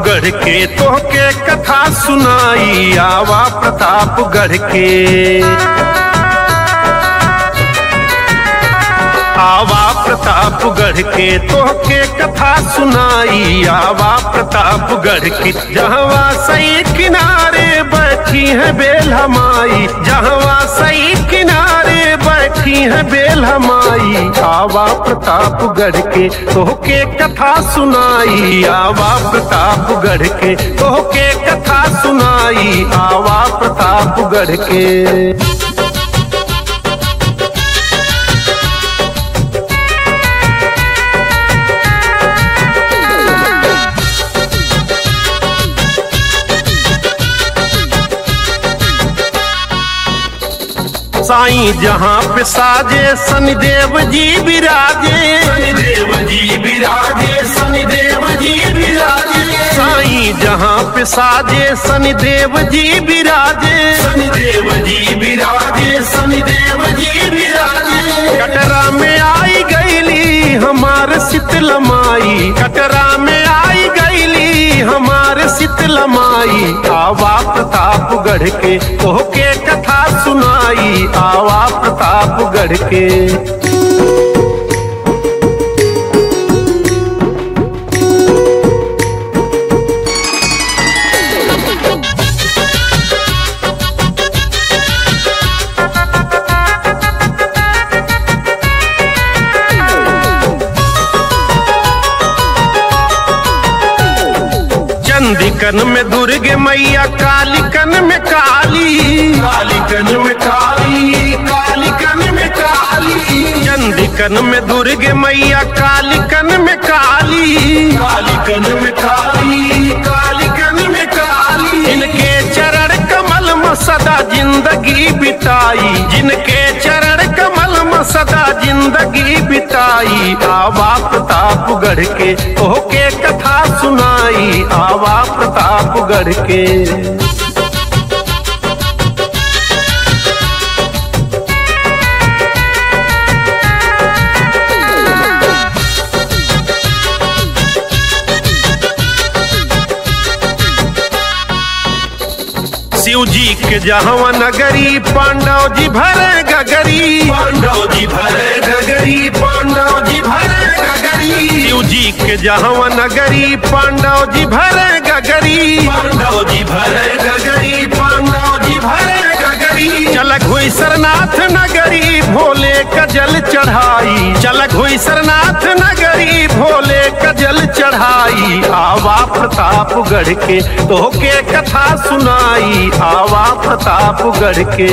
प्रतापगढ़ के तोहके कथा सुनाई, आवा प्रतापगढ़ के। आवा प्रतापगढ़ के तोहके कथा सुनाई, आवा प्रतापगढ़ की। जहवा सही किनारे बैठी है बेलहमाई, जहवा सही किनारे बैठी है बेलहमाई, आवा प्रतापगढ़ के तोहके कथा सुनाई, आवा प्रतापगढ़ के तोहके कथा सुनाई, आवा प्रतापगढ़ के। साईं जहाँ पे साजे शनिदेव जी विराजे, शनिदेव जी विराजे, शनिदेव जी विराजे। साईं जहाँ पे साजे शनिदेव जी विराजे, शनिदेव जी विराजे, शनिदेव जी विराजे। कटरा में आई गईली हमार शीतला माई, कटरा में आई गईली हमार शीतला माई, आवा प्रतापगढ़ के तोहके कथा सुनाई, आवा प्रतापगढ़ के। चंदिकन में दुर्गे मैया, कालिकन में काली, कालिकन में काली, कालिकन में काली। चंदिकन में दुर्गे मैया, कालिकन में काली, कालिकन में काली, कालिकन में काली। जिनके चरण कमल में सदा जिंदगी बिताई, जिनके चरण कमल में सदा जिंदगी बिताई, आवा प्रतापगढ़ के तोहके कथा सुनाई, आवा प्रतापगढ़ के। शिव जी के जहाँ नगरी, पांडव जी भरे गगरी, पांडव जी भरे गगरी, पांडव जी भरे गगरी। शिव जी के जहाँ नगरी, पांडव जी भरे गगरी, पांडव जी भरे गगरी, पांडव जी भरे गगरी। चलक हुई सरनाथ नगरी, भोले का जल चढ़ाई, चलक हुई सरनाथ नगरी, भोले का जल चढ़ाई, आवा प्रतापगढ़ के तोहके कथा सुनाई, आवा प्रतापगढ़ के।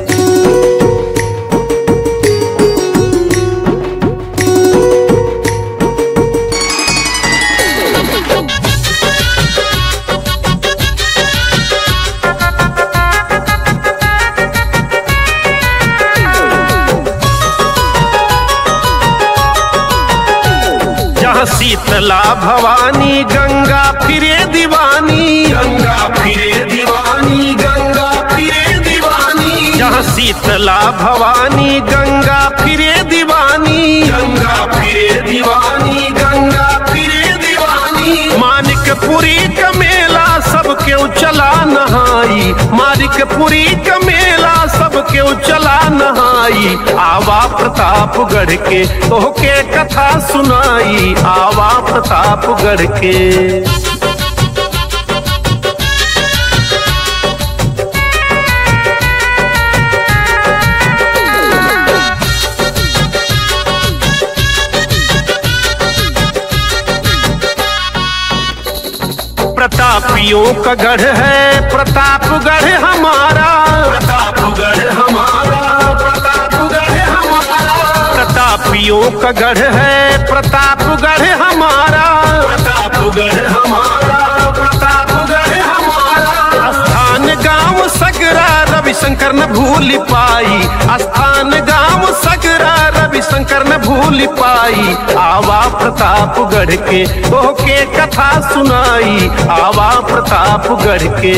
शीतला भवानी, गंगा फिरे दीवानी, गंगा फिरे दीवानी, गंगा फिरे दीवानी। जहाँ शीतला भवानी, गंगा फिरे दीवानी, गंगा फिरे दीवानी, गंगा फिरे दीवानी। मानिकपुरी का मेला सब क्यों चला नहाई, मानिकपुरी का मेला सब क्यों चला नहाई, आवा प्रतापगढ़ के तोहके कथा सुनाई, आवा प्रतापगढ़ के। प्रतापियों का गढ़ है प्रतापगढ़ हमारा, प्रतापगढ़ हमारा, प्रतापगढ़ हमारा। प्रतापियों का गढ़ है प्रतापगढ़ हमारा, प्रतापगढ़ हमारा, प्रतापगढ़ हमारा। स्थान गांव सगरा रविशंकर न भूल पाई, स्थान गांव सगरा रविशंकर न भूल पाई, आवा प्रतापगढ़ के तोहके कथा सुनाई, आवा प्रतापगढ़ के।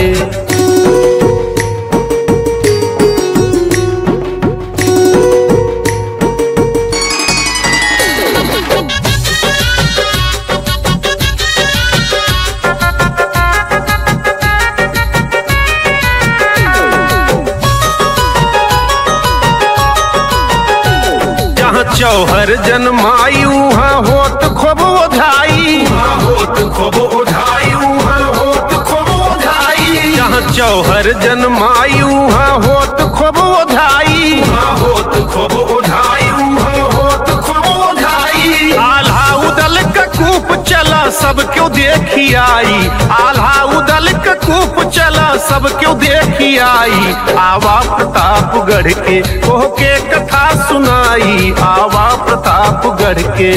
जहाँ चौहर जन्माई वहाँ होत खूब ओझाई, होत खूब ओझाई, वहाँ होत खूब ओझाई। जहाँ चौहर जन्माई वहाँ होत खूब ओझाई, वहाँ होत खूब ओझाई, वहाँ होत खूब ओझाई। आल्हा उदल का कूप चला सब क्यों देखी आई, आल्हा उदल का कूप चला सब क्यों देखी आई। आवा प्रतापगढ़ के ओह के कथा सुनाई, आवा प्रतापगढ़ के।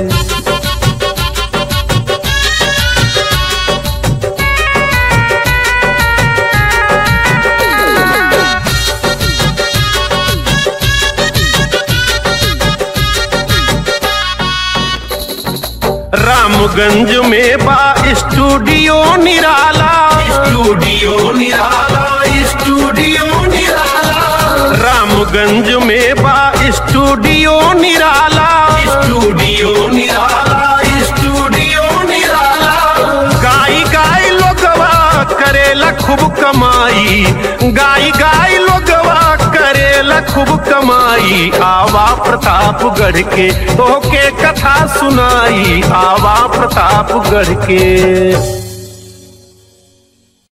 रामगंज में बा स्टूडियो निराला, स्टूडियो निराला, स्टूडियो निराला। रामगंज में बा स्टूडियो निराला, स्टूडियो निराला, स्टूडियो निराला। गाई गाई लोगवा करेला खूब कमाई, गाई गाई लोगवा करेला खूब कमाई। आवा प्रतापगढ़ के तो के कथा सुनाई, आवा प्रतापगढ़ के।